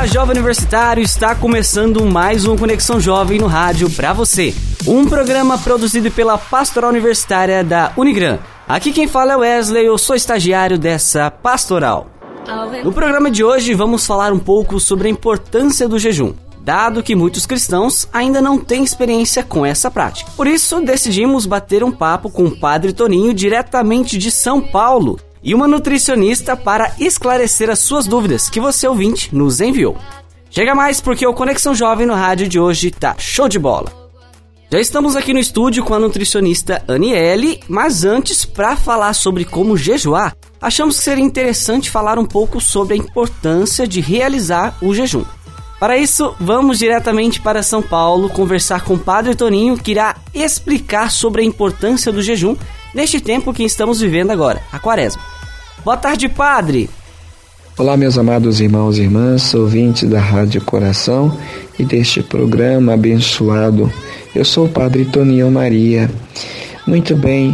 jovem universitário, está começando mais um Conexão Jovem no rádio para você. Um programa produzido pela Pastoral Universitária da Unigran. Aqui quem fala é Wesley, eu sou estagiário dessa pastoral. No programa de hoje vamos falar um pouco sobre a importância do jejum, dado que muitos cristãos ainda não têm experiência com essa prática. Por isso decidimos bater um papo com o Padre Toninho diretamente de São Paulo, e uma nutricionista para esclarecer as suas dúvidas que você, ouvinte, nos enviou. Chega mais porque o Conexão Jovem no rádio de hoje tá show de bola. Já estamos aqui no estúdio com a nutricionista Aniele, mas antes, para falar sobre como jejuar, achamos que seria interessante falar um pouco sobre a importância de realizar o jejum. Para isso, vamos diretamente para São Paulo conversar com o Padre Toninho, que irá explicar sobre a importância do jejum neste tempo que estamos vivendo agora, a Quaresma. Boa tarde, Padre! Olá, meus amados irmãos e irmãs, ouvintes da Rádio Coração e deste programa abençoado. Eu sou o Padre Toninho Maria. Muito bem,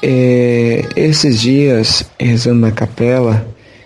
esses dias, rezando na capela,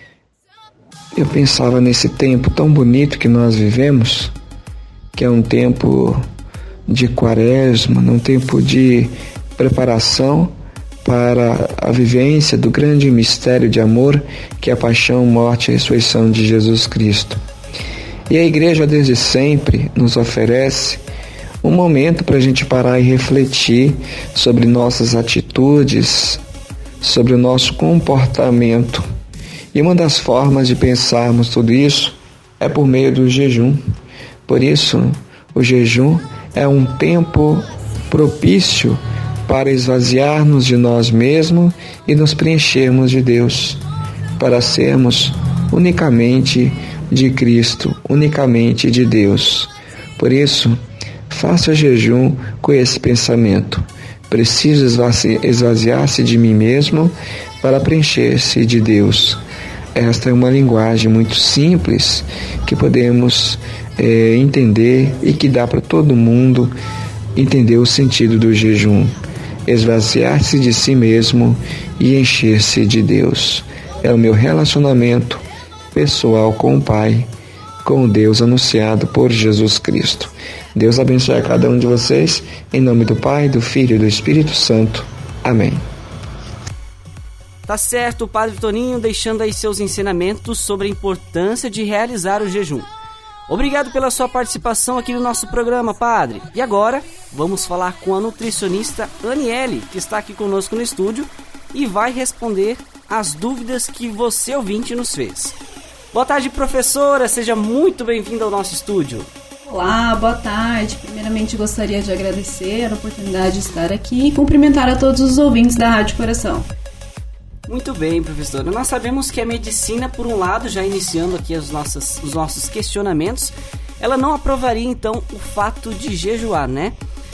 eu pensava nesse tempo tão bonito que nós vivemos, que é um tempo de Quaresma, um tempo de preparação para a vivência do grande mistério de amor que é a paixão, morte e ressurreição de Jesus Cristo. E a Igreja desde sempre nos oferece um momento para a gente parar e refletir sobre nossas atitudes, sobre o nosso comportamento. E uma das formas de pensarmos tudo isso é por meio do jejum. Por isso, o jejum é um tempo propício para esvaziar-nos de nós mesmos e nos preenchermos de Deus, para sermos unicamente de Cristo, unicamente de Deus. Por isso, faça jejum com esse pensamento. Preciso esvaziar-se de mim mesmo para preencher-se de Deus. Esta é uma linguagem muito simples que podemos entender e que dá para todo mundo entender o sentido do jejum. Esvaziar-se de si mesmo e encher-se de Deus. É o meu relacionamento pessoal com o Pai, com o Deus anunciado por Jesus Cristo. Deus abençoe a cada um de vocês, em nome do Pai, do Filho e do Espírito Santo. Amém. Tá certo, o Padre Toninho deixando aí seus ensinamentos sobre a importância de realizar o jejum. Obrigado pela sua participação aqui no nosso programa, Padre. E agora, vamos falar com a nutricionista Aniele, que está aqui conosco no estúdio e vai responder as dúvidas que você, ouvinte, nos fez. Boa tarde, professora. Seja muito bem-vinda ao nosso estúdio. Olá, boa tarde. Primeiramente, gostaria de agradecer a oportunidade de estar aqui e cumprimentar a todos os ouvintes da Rádio Coração. Muito bem, professora. Nós sabemos que a medicina, por um lado, já iniciando aqui os nossos questionamentos, ela não aprovaria, então, o fato de jejuar, né?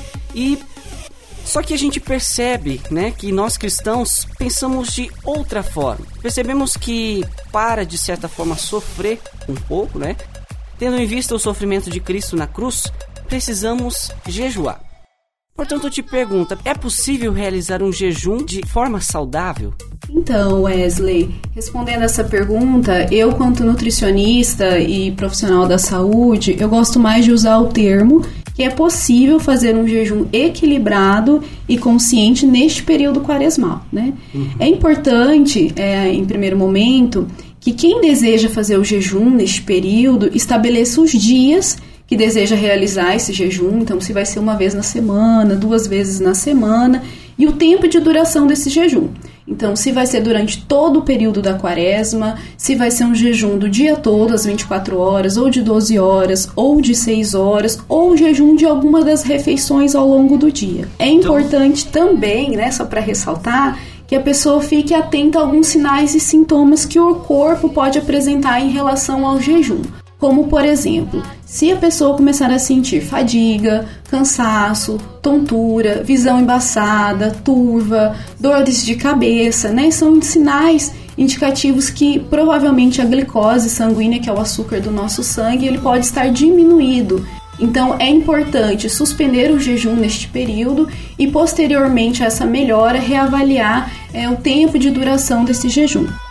Só que a gente percebe, né, que nós cristãos pensamos de outra forma. Percebemos que para, de certa forma, sofrer um pouco, né? Tendo em vista o sofrimento de Cristo na cruz, precisamos jejuar. Portanto, eu te pergunto, é possível realizar um jejum de forma saudável? Então, Wesley, respondendo essa pergunta, eu, quanto nutricionista e profissional da saúde, eu gosto mais de usar o termo que é possível fazer um jejum equilibrado e consciente neste período quaresmal, né? É importante, em primeiro momento, que quem deseja fazer o jejum neste período estabeleça os dias que deseja realizar esse jejum, então se vai ser uma vez na semana, 2 vezes na semana, e o tempo de duração desse jejum. Então, se vai ser durante todo o período da Quaresma, se vai ser um jejum do dia todo, às 24 horas, ou de 12 horas, ou de 6 horas, ou jejum de alguma das refeições ao longo do dia. É importante também, né, só para ressaltar, que a pessoa fique atenta a alguns sinais e sintomas que o corpo pode apresentar em relação ao jejum. Como, por exemplo, se a pessoa começar a sentir fadiga, cansaço, tontura, visão embaçada, turva, dores de cabeça, né? São sinais indicativos que provavelmente a glicose sanguínea, que é o açúcar do nosso sangue, ele pode estar diminuído. Então, é importante suspender o jejum neste período e, posteriormente a essa melhora, reavaliar o tempo de duração desse jejum.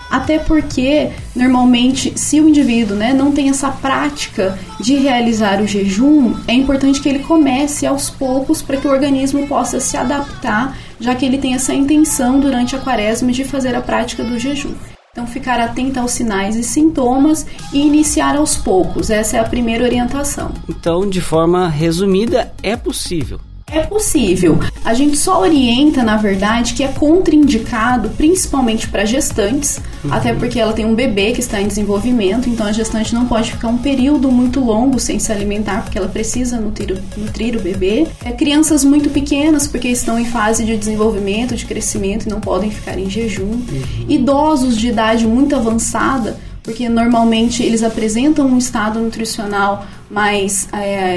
Até porque, normalmente, se o indivíduo, né, não tem essa prática de realizar o jejum, é importante que ele comece aos poucos para que o organismo possa se adaptar, já que ele tem essa intenção durante a quaresma de fazer a prática do jejum. Então, ficar atento aos sinais e sintomas e iniciar aos poucos. Essa é a primeira orientação. Então, de forma resumida, é possível. É possível. A gente só orienta, na verdade, que é contraindicado, principalmente para gestantes, até porque ela tem um bebê que está em desenvolvimento, então a gestante não pode ficar um período muito longo sem se alimentar, porque ela precisa nutrir o bebê. Crianças muito pequenas, porque estão em fase de desenvolvimento, de crescimento e não podem ficar em jejum. Idosos de idade muito avançada, porque normalmente eles apresentam um estado nutricional mais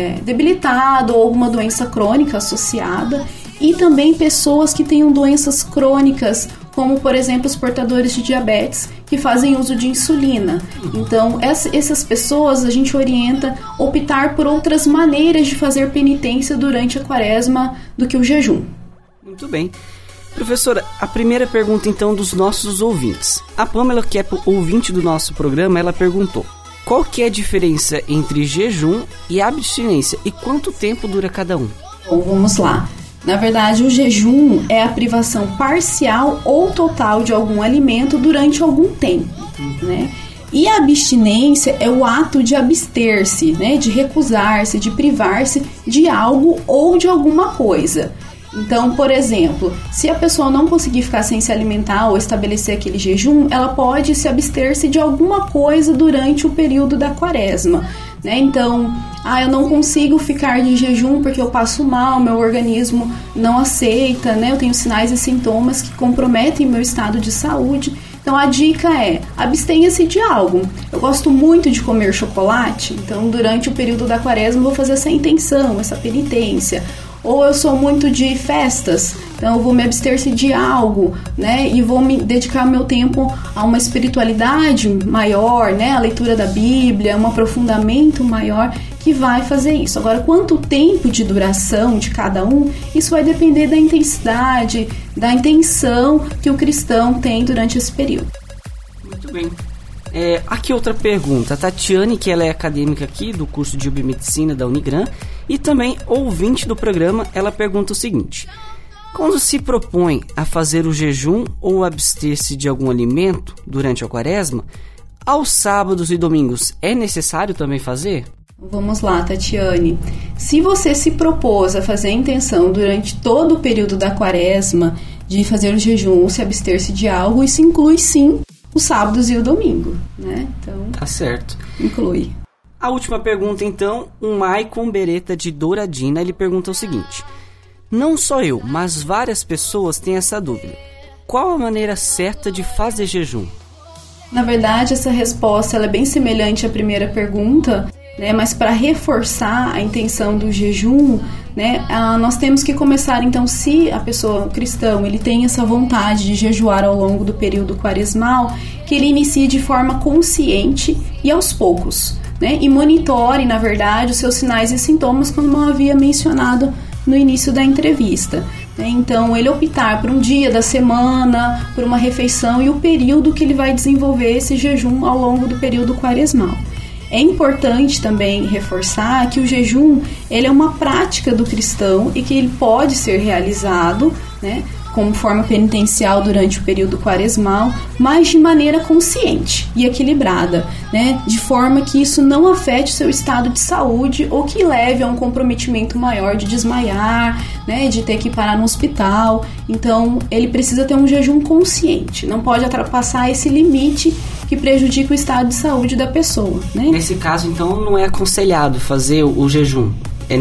debilitado ou alguma doença crônica associada, e também pessoas que tenham doenças crônicas, como por exemplo os portadores de diabetes, que fazem uso de insulina. Então essas pessoas a gente orienta optar por outras maneiras de fazer penitência durante a quaresma do que o jejum. Muito bem. Professora, a primeira pergunta então dos nossos ouvintes. A Pamela, que é ouvinte do nosso programa, ela perguntou: qual que é a diferença entre jejum e abstinência e quanto tempo dura cada um? Bom, vamos lá. Na verdade, o jejum é a privação parcial ou total de algum alimento durante algum tempo, né? E a abstinência é o ato de abster-se, né? De recusar-se, de privar-se de algo ou de alguma coisa. Então, por exemplo, se a pessoa não conseguir ficar sem se alimentar ou estabelecer aquele jejum, ela pode se abster-se de alguma coisa durante o período da quaresma, né? Então, eu não consigo ficar de jejum porque eu passo mal, meu organismo não aceita, né? Eu tenho sinais e sintomas que comprometem meu estado de saúde. Então, a dica é: abstenha-se de algo. Eu gosto muito de comer chocolate, então durante o período da quaresma eu vou fazer essa intenção, essa penitência. Ou eu sou muito de festas, então eu vou me abster-se de algo, né? E vou me dedicar meu tempo a uma espiritualidade maior, né? A leitura da Bíblia, um aprofundamento maior que vai fazer isso. Agora, quanto tempo de duração de cada um, isso vai depender da intensidade, da intenção que o cristão tem durante esse período. Muito bem. Aqui outra pergunta. A Tatiane, que ela é acadêmica aqui do curso de Biomedicina da Unigran e também ouvinte do programa, ela pergunta o seguinte: quando se propõe a fazer o jejum ou abster-se de algum alimento durante a quaresma, aos sábados e domingos é necessário também fazer? Vamos lá, Tatiane. Se você se propôs a fazer a intenção durante todo o período da quaresma de fazer o jejum ou se abster-se de algo, isso inclui sim os sábados e o domingo, né? Então, tá certo. Inclui. A última pergunta, então, o Maicon Beretta de Douradina, ele pergunta o seguinte: não só eu, mas várias pessoas têm essa dúvida. Qual a maneira certa de fazer jejum? Na verdade, essa resposta ela é bem semelhante à primeira pergunta, né? Mas para reforçar a intenção do jejum, né, nós temos que começar, então, se a pessoa, o cristão, ele tem essa vontade de jejuar ao longo do período quaresmal, que ele inicie de forma consciente e aos poucos, né, e monitore, na verdade, os seus sinais e sintomas, como eu havia mencionado no início da entrevista. Então, ele optar por um dia da semana, por uma refeição e o período que ele vai desenvolver esse jejum ao longo do período quaresmal. É importante também reforçar que o jejum ele é uma prática do cristão e que ele pode ser realizado, né, como forma penitencial durante o período quaresmal, mas de maneira consciente e equilibrada, né, de forma que isso não afete o seu estado de saúde ou que leve a um comprometimento maior de desmaiar, né, de ter que parar no hospital. Então, ele precisa ter um jejum consciente, não pode ultrapassar esse limite que prejudica o estado de saúde da pessoa, né? Nesse caso, então, não é aconselhado fazer o jejum?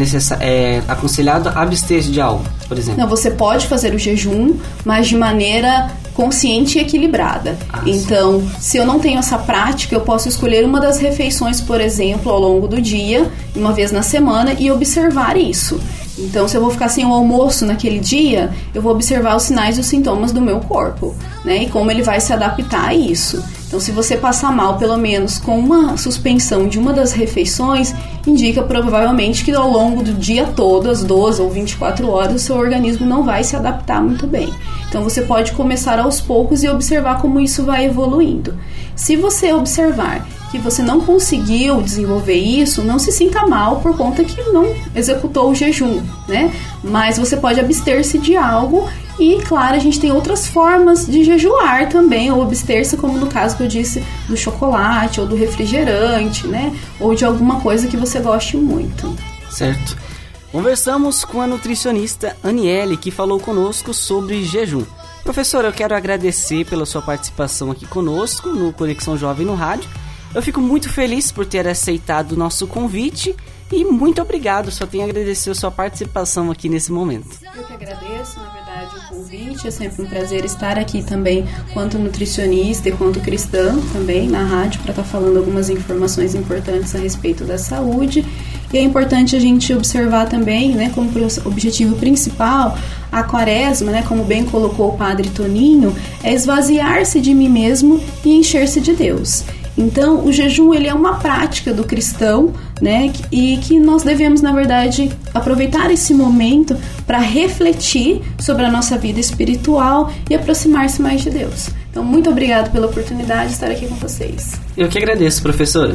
É aconselhado abster-se de algo, por exemplo? Não, você pode fazer o jejum, mas de maneira consciente e equilibrada. Então, se eu não tenho essa prática, eu posso escolher uma das refeições, por exemplo, ao longo do dia, uma vez na semana, e observar isso. Então, se eu vou ficar sem o almoço naquele dia, eu vou observar os sinais e os sintomas do meu corpo, né? E como ele vai se adaptar a isso. Então, se você passar mal, pelo menos com uma suspensão de uma das refeições, indica provavelmente que ao longo do dia todo, às 12 ou 24 horas, o seu organismo não vai se adaptar muito bem. Então, você pode começar aos poucos e observar como isso vai evoluindo. Se você observar que você não conseguiu desenvolver isso, não se sinta mal por conta que não executou o jejum, né? Mas você pode abster-se de algo e, claro, a gente tem outras formas de jejuar também, ou abster-se, como no caso que eu disse, do chocolate ou do refrigerante, né? Ou de alguma coisa que você goste muito. Certo. Conversamos com a nutricionista Aniele, que falou conosco sobre jejum. Professora, eu quero agradecer pela sua participação aqui conosco no Conexão Jovem no Rádio. Eu fico muito feliz por ter aceitado o nosso convite e muito obrigado, só tenho a agradecer a sua participação aqui nesse momento. Eu que agradeço, na verdade, o convite, é sempre um prazer estar aqui também, quanto nutricionista e quanto cristã também na rádio, para estar falando algumas informações importantes a respeito da saúde. E é importante a gente observar também, né, como objetivo principal, a quaresma, né, como bem colocou o Padre Toninho, é esvaziar-se de mim mesmo e encher-se de Deus. Então, o jejum ele é uma prática do cristão, né, e que nós devemos, na verdade, aproveitar esse momento para refletir sobre a nossa vida espiritual e aproximar-se mais de Deus. Então, muito obrigado pela oportunidade de estar aqui com vocês. Eu que agradeço, professora.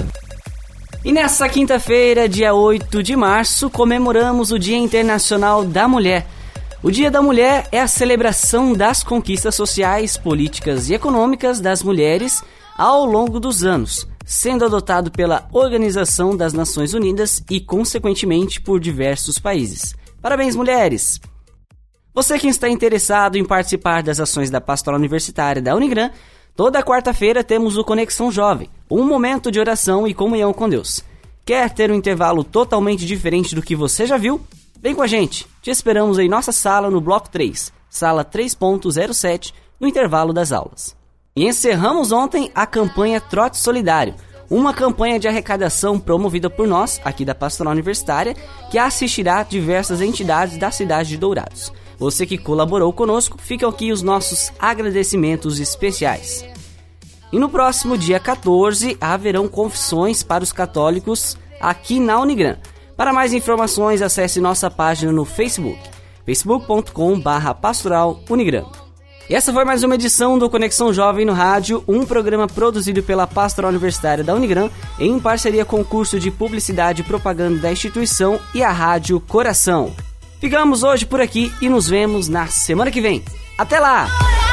E nessa quinta-feira, dia 8 de março, comemoramos o Dia Internacional da Mulher. O Dia da Mulher é a celebração das conquistas sociais, políticas e econômicas das mulheres ao longo dos anos, sendo adotado pela Organização das Nações Unidas e, consequentemente, por diversos países. Parabéns, mulheres! Você que está interessado em participar das ações da Pastoral Universitária da Unigran, toda quarta-feira temos o Conexão Jovem, um momento de oração e comunhão com Deus. Quer ter um intervalo totalmente diferente do que você já viu? Vem com a gente! Te esperamos em nossa sala no Bloco 3, sala 3.07, no intervalo das aulas. E encerramos ontem a campanha Trote Solidário, uma campanha de arrecadação promovida por nós, aqui da Pastoral Universitária, que assistirá diversas entidades da cidade de Dourados. Você que colaborou conosco, ficam aqui os nossos agradecimentos especiais. E no próximo dia 14, haverão confissões para os católicos aqui na Unigran. Para mais informações, acesse nossa página no Facebook, facebook.com/pastoralunigran. E essa foi mais uma edição do Conexão Jovem no Rádio, um programa produzido pela Pastoral Universitária da Unigran, em parceria com o curso de Publicidade e Propaganda da instituição e a Rádio Coração. Ficamos hoje por aqui e nos vemos na semana que vem. Até lá!